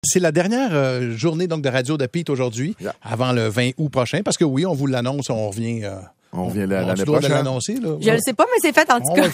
C'est la dernière journée donc de radio de Pete aujourd'hui, avant le 20 août prochain, parce que oui, on vous l'annonce, on revient... On revient l'année prochaine. De l'annoncer, là. Je ne le sais pas, mais c'est fait en tout cas. On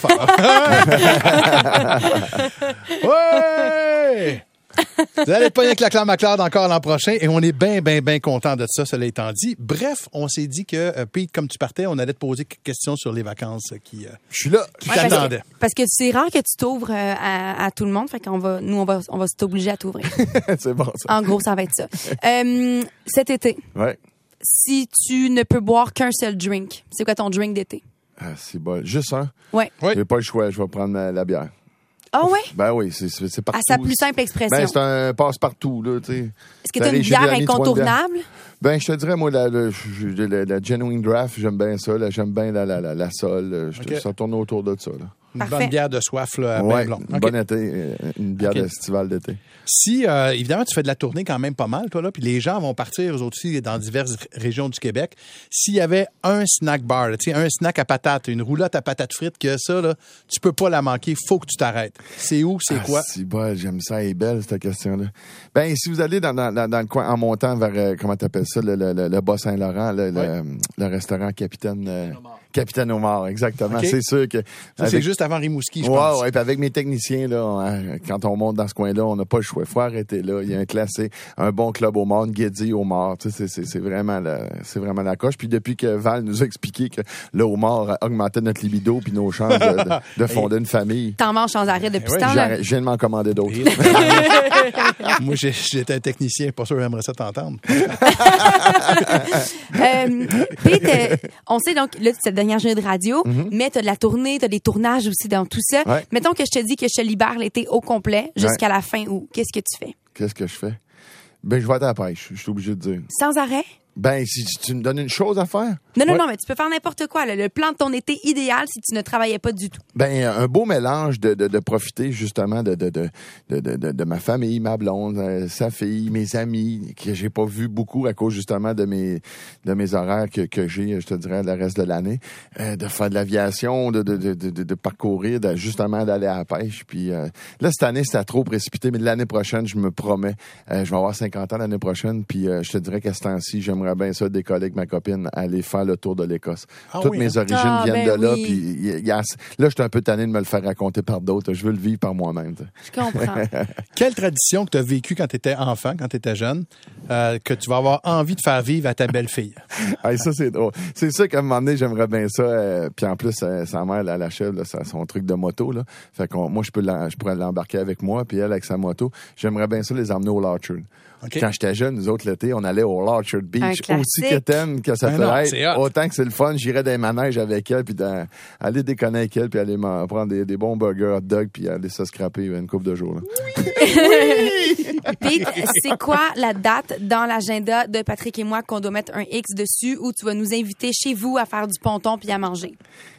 va le faire. Ouais! Vous allez pas avec la clame à Claude encore l'an prochain et on est bien content de ça, cela étant dit. Bref, on s'est dit que, Pete, comme tu partais, on allait te poser quelques questions sur les vacances qui Je suis là. Qui t'attendaient. Parce que c'est rare que tu t'ouvres à tout le monde, fait qu'on va, nous, on va t'obliger à t'ouvrir. C'est bon, ça. En gros, ça va être ça. Cet été, Ouais. si tu ne peux boire qu'un seul drink, c'est quoi ton drink d'été? Ah, c'est bon. Juste un. Ouais. Oui. J'ai pas le choix. Je vais prendre la bière. Ah ouais? Ben oui, c'est partout. À sa plus simple expression. Ben, c'est un passe-partout, là, tu sais. Est-ce que tu as une bière incontournable? Ben, je te dirais, moi, la Genuine Draft, j'aime bien ça. Là, j'aime bien la Sol. Ça tourne autour de ça, là. Une Parfait. bonne bière de soif, là, Ouais, bien blonde. une bonne été, une bière estivale d'été. Si, évidemment, tu fais de la tournée quand même pas mal, toi, là, puis les gens vont partir, eux aussi, dans diverses régions du Québec. S'il y avait un snack bar, tu sais, un snack à patates, une roulotte à patates frites, que ça, là, tu peux pas la manquer, faut que tu t'arrêtes. C'est où, c'est quoi? C'est bon, j'aime ça, elle est belle, cette question-là. Ben, si vous allez dans le coin, en montant vers, comment t'appelles ça, le Bas-Saint-Laurent, le restaurant Capitaine Omar, exactement. Okay. C'est sûr que... Ça, c'est juste avant Rimouski, je pense. Ouais, puis avec mes techniciens, là, quand on monte dans ce coin-là, on n'a pas le choix. Il faut arrêter là. Il y a un classé, un bon club au Mort, une Guédi au Mort. Tu sais, c'est vraiment la coche. Puis depuis que Val nous a expliqué que le homard augmentait notre libido puis nos chances de fonder une famille. T'en manges sans arrêt depuis ce temps-là. Je viens de m'en commander d'autres. Moi, j'étais un technicien, pas sûr que j'aimerais ça t'entendre. Pete, on sait donc, là, c'est la dernière journée de radio, mais t'as de la tournée, t'as des tournages aussi dans tout ça. Ouais. Mettons que je te dis que je te libère l'été au complet jusqu'à la fin août. Qu'est-ce que tu fais? Qu'est-ce que je fais? Ben, je vais à la pêche. Je suis obligé de dire. Sans arrêt? Ben, si tu me donnes une chose à faire. Non, mais tu peux faire n'importe quoi. Là. Le plan de ton été idéal si tu ne travaillais pas du tout. Ben, un beau mélange de profiter justement de ma famille, ma blonde, sa fille, mes amis, que j'ai pas vu beaucoup à cause justement de mes horaires que j'ai, je te dirais, le reste de l'année. De faire de l'aviation, de parcourir, justement d'aller à la pêche. Puis là, cette année, c'était trop précipité, mais l'année prochaine, je me promets, je vais avoir 50 ans l'année prochaine, puis je te dirais qu'à ce temps-ci, j'aimerais bien ça décoller avec ma copine, aller faire le tour de l'Écosse. Toutes mes origines viennent de là, puis là, je suis un peu tanné de me le faire raconter par d'autres. Je veux le vivre par moi-même. Je comprends. Quelle tradition que tu as vécue quand tu étais enfant, quand tu étais jeune, que tu vas avoir envie de faire vivre à ta belle-fille? Hey, ça, c'est drôle. C'est sûr qu'à un moment donné, j'aimerais bien ça. Puis en plus, sa mère, elle achève son truc de moto. Là. Fait que moi, je pourrais l'embarquer avec moi, puis elle, avec sa moto. J'aimerais bien ça les emmener au Larchard. Okay. Quand j'étais jeune, nous autres, l'été, on allait au Larchard Beach. Aussi quétaine que ça peut être. Autant que c'est le fun, j'irais dans les manèges avec elle, puis aller déconner avec elle, puis aller prendre des bons burgers hot dog, puis aller se scraper une couple de jours. Là. Oui! Pete, c'est quoi la date dans l'agenda de Patrick et moi qu'on doit mettre un X dessus où tu vas nous inviter chez vous à faire du ponton puis à manger?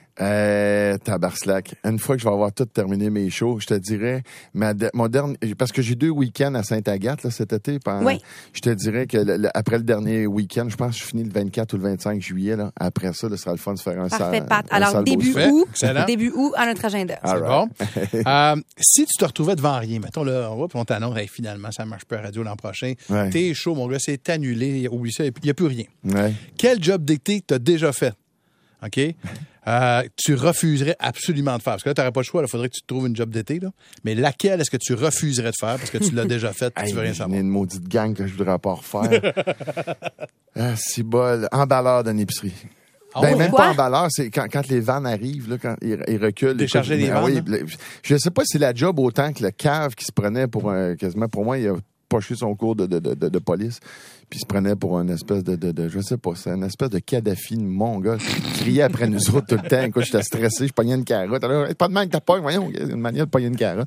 Tabarslack. Une fois que je vais avoir tout terminé mes shows, je te dirais, mon dernier, parce que j'ai 2 week-ends à Sainte-Agathe, là, cet été. Je te dirais que après le dernier week-end, je pense que je finis le 24 ou le 25 juillet, là. Après ça, ce sera le fun de faire un Parfait, Pat. Alors, début août à notre agenda. C'est bon. Si tu te retrouvais devant rien, mettons, là, on t'annonce, finalement, ça marche pas à radio l'an prochain. Ouais. T'es chaud, mon gars, c'est annulé. Oublie ça, il n'y a plus rien. Ouais. Quel job d'été t'as déjà fait? OK? Tu refuserais absolument de faire. Parce que là, tu n'aurais pas le choix. Il faudrait que tu te trouves une job d'été. Là. Mais laquelle est-ce que tu refuserais de faire parce que tu l'as déjà faite et tu veux rien savoir? Il y a une maudite gang que je voudrais pas refaire. C'est bol. Emballeur d'une épicerie. Même pas emballeur, c'est quand les vannes arrivent, là, quand ils reculent. Décharger les vannes. Oui, je sais pas si c'est la job autant que le cave qui se prenait pour quasiment, pour moi, il a poché son cours de police. Puis il se prenait pour une espèce je sais pas, c'est une espèce de Kadhafi de mongol qui criait après nous autres tout le temps. Écoute, j'étais stressé, je pognais une carotte. Alors, pas de mal que t'as pas, voyons, il y a une manière de pogner une carotte.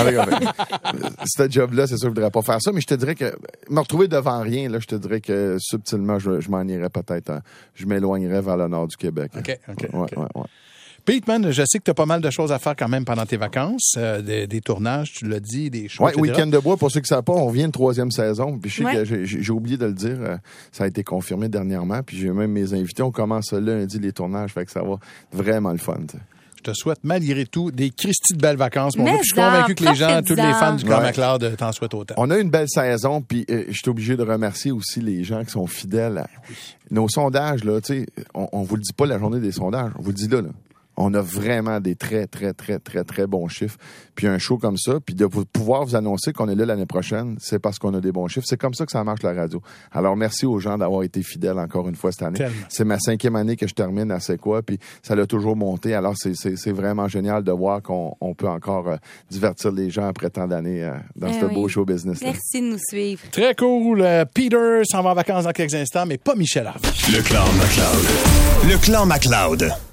Ce job-là, c'est sûr que je voudrais pas faire ça, mais je te dirais que me retrouver devant rien, là, je te dirais que subtilement, je m'en irais peut-être, je m'éloignerais vers le nord du Québec. OK. Ouais. Pete, man, je sais que tu as pas mal de choses à faire quand même pendant tes vacances, des tournages, tu l'as dit, des shows, etc. Week-end de bois, pour ceux qui ne savent pas, on vient de 3e saison. Puis je sais que j'ai oublié de le dire, ça a été confirmé dernièrement. Puis j'ai même mes invités, on commence lundi les tournages, fait que ça va vraiment le fun. T'sais. je te souhaite malgré tout des Christy de belles vacances. Mon Mais gars, puis je suis convaincu que les gens, tous les fans du Claude Ouais. McLeod, t'en souhaitent autant. On a une belle saison, puis je suis obligé de remercier aussi les gens qui sont fidèles à nos sondages. Là, tu sais, on vous le dit pas la journée des sondages, on vous le dit là. On a vraiment des très, très, très, très, très bons chiffres. Puis un show comme ça, puis de pouvoir vous annoncer qu'on est là l'année prochaine, c'est parce qu'on a des bons chiffres. C'est comme ça que ça marche, la radio. Alors, merci aux gens d'avoir été fidèles encore une fois cette année. Tellement. C'est ma 5e année que je termine à C'est quoi, puis ça l'a toujours monté. Alors, c'est vraiment génial de voir qu'on peut encore divertir les gens après tant d'années dans ce beau show business-là. Merci de nous suivre. Très cool. Peter s'en va en vacances dans quelques instants, mais pas Michel Harvey. Le Clan McLeod. Le Clan McLeod.